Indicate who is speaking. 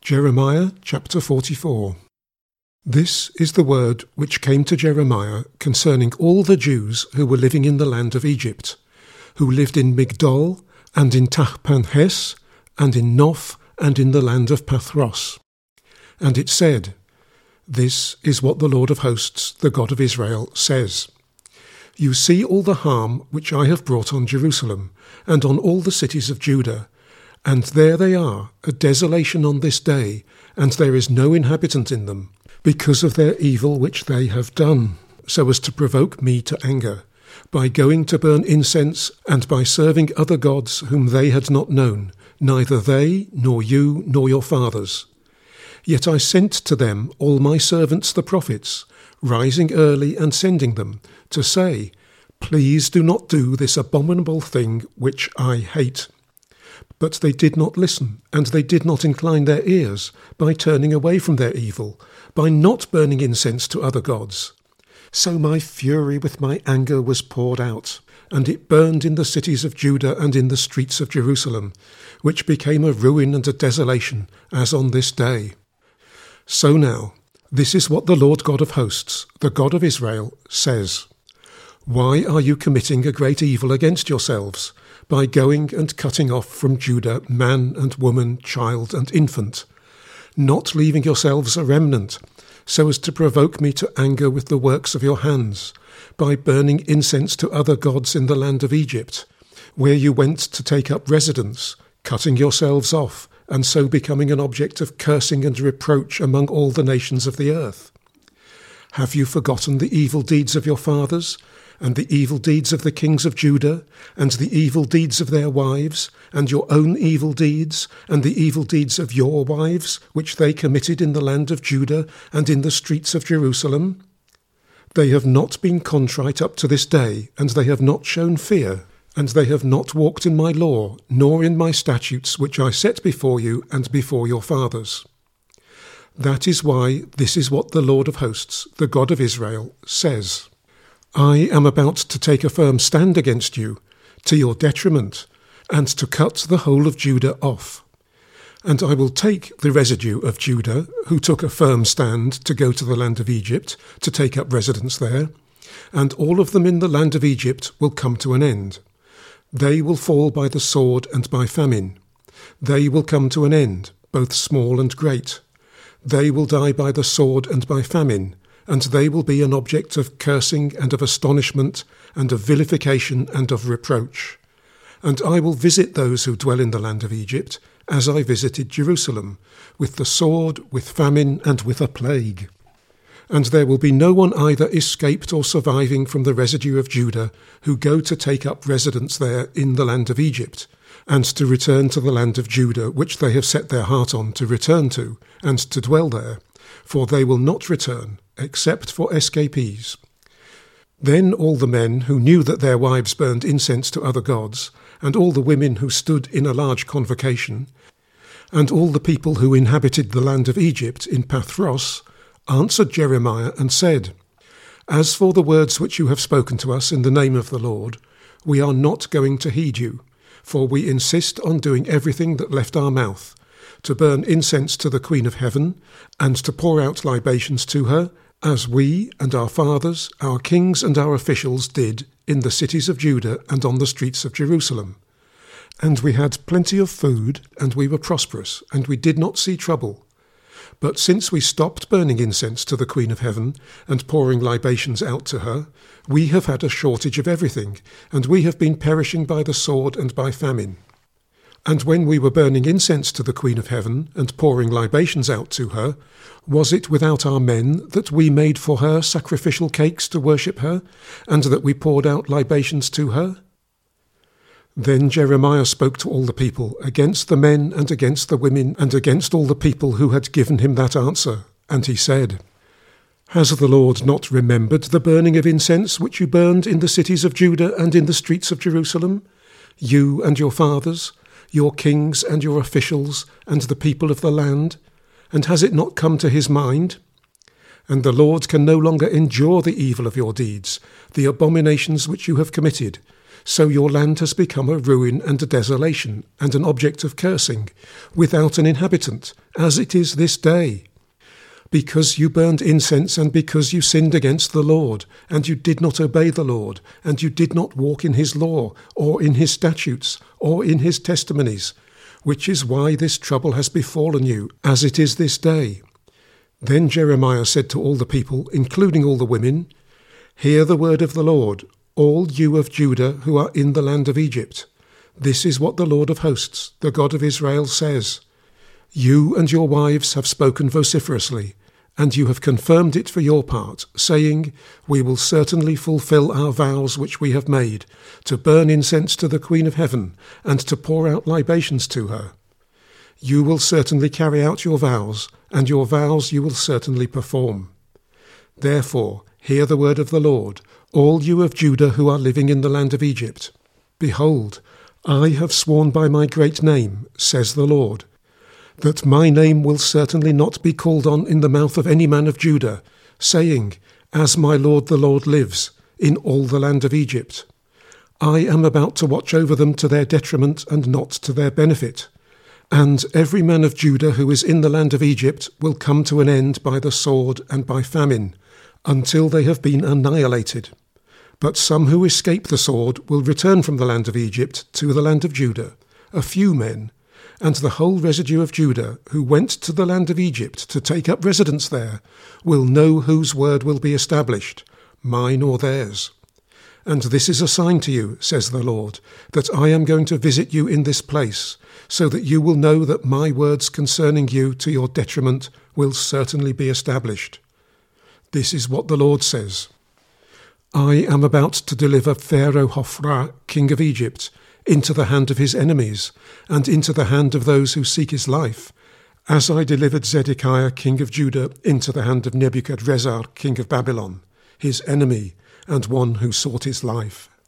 Speaker 1: Jeremiah chapter 44. This is the word which came to Jeremiah concerning all the Jews who were living in the land of Egypt, who lived in Migdol, and in Tahpanhes, and in Noph, and in the land of Pathros. And it said, This is what the Lord of hosts, the God of Israel, says. You see all the harm which I have brought on Jerusalem, and on all the cities of Judah, and there they are, a desolation on this day, and there is no inhabitant in them, because of their evil which they have done, so as to provoke me to anger, by going to burn incense, and by serving other gods whom they had not known, neither they, nor you, nor your fathers. Yet I sent to them all my servants the prophets, rising early and sending them, to say, Please do not do this abominable thing which I hate. But they did not listen, and they did not incline their ears, by turning away from their evil, by not burning incense to other gods. So my fury with my anger was poured out, and it burned in the cities of Judah and in the streets of Jerusalem, which became a ruin and a desolation, as on this day. So now, this is what the Lord God of hosts, the God of Israel, says. Why are you committing a great evil against yourselves, by going and cutting off from Judah man and woman, child and infant, not leaving yourselves a remnant, so as to provoke me to anger with the works of your hands, by burning incense to other gods in the land of Egypt, where you went to take up residence, cutting yourselves off, and so becoming an object of cursing and reproach among all the nations of the earth? Have you forgotten the evil deeds of your fathers, and the evil deeds of the kings of Judah, and the evil deeds of their wives, and your own evil deeds, and the evil deeds of your wives, which they committed in the land of Judah and in the streets of Jerusalem? They have not been contrite up to this day, and they have not shown fear, and they have not walked in my law, nor in my statutes which I set before you and before your fathers. That is why this is what the Lord of hosts, the God of Israel, says. I am about to take a firm stand against you, to your detriment, and to cut the whole of Judah off. And I will take the residue of Judah, who took a firm stand to go to the land of Egypt, to take up residence there, and all of them in the land of Egypt will come to an end. They will fall by the sword and by famine. They will come to an end, both small and great. They will die by the sword and by famine, and they will be an object of cursing and of astonishment, and of vilification and of reproach. And I will visit those who dwell in the land of Egypt, as I visited Jerusalem, with the sword, with famine, and with a plague. And there will be no one either escaped or surviving from the residue of Judah, who go to take up residence there in the land of Egypt, and to return to the land of Judah, which they have set their heart on to return to, and to dwell there, for they will not return, except for escapees. Then all the men who knew that their wives burned incense to other gods, and all the women who stood in a large convocation, and all the people who inhabited the land of Egypt in Pathros, answered Jeremiah and said, As for the words which you have spoken to us in the name of the Lord, we are not going to heed you, for we insist on doing everything that left our mouth, to burn incense to the Queen of Heaven, and to pour out libations to her, as we and our fathers, our kings and our officials did in the cities of Judah and on the streets of Jerusalem. And we had plenty of food, and we were prosperous, and we did not see trouble. But since we stopped burning incense to the Queen of Heaven, and pouring libations out to her, we have had a shortage of everything, and we have been perishing by the sword and by famine. And when we were burning incense to the Queen of Heaven, and pouring libations out to her, was it without our men that we made for her sacrificial cakes to worship her, and that we poured out libations to her? Then Jeremiah spoke to all the people, against the men and against the women, and against all the people who had given him that answer. And he said, Has the Lord not remembered the burning of incense which you burned in the cities of Judah and in the streets of Jerusalem, you and your fathers, your kings and your officials, and the people of the land? And has it not come to his mind? And the Lord can no longer endure the evil of your deeds, the abominations which you have committed, So your land has become a ruin and a desolation, and an object of cursing, without an inhabitant, as it is this day. Because you burned incense, and because you sinned against the Lord, and you did not obey the Lord, and you did not walk in his law, or in his statutes, or in his testimonies, which is why this trouble has befallen you, as it is this day. Then Jeremiah said to all the people, including all the women, Hear the word of the Lord, all you of Judah who are in the land of Egypt. This is what the Lord of hosts, the God of Israel, says. You and your wives have spoken vociferously, and you have confirmed it for your part, saying, We will certainly fulfill our vows which we have made, to burn incense to the Queen of Heaven, and to pour out libations to her. You will certainly carry out your vows, and your vows you will certainly perform. Therefore, hear the word of the Lord, all you of Judah who are living in the land of Egypt. Behold, I have sworn by my great name, says the Lord, that my name will certainly not be called on in the mouth of any man of Judah, saying, As my Lord the Lord lives, in all the land of Egypt. I am about to watch over them to their detriment and not to their benefit. And every man of Judah who is in the land of Egypt will come to an end by the sword and by famine, until they have been annihilated. But some who escape the sword will return from the land of Egypt to the land of Judah, a few men, and the whole residue of Judah who went to the land of Egypt to take up residence there will know whose word will be established, mine or theirs. And this is a sign to you, says the Lord, that I am going to visit you in this place, so that you will know that my words concerning you to your detriment will certainly be established. This is what the Lord says. I am about to deliver Pharaoh Hophra, king of Egypt, into the hand of his enemies, and into the hand of those who seek his life, as I delivered Zedekiah, king of Judah, into the hand of Nebuchadrezzar, king of Babylon, his enemy, and one who sought his life.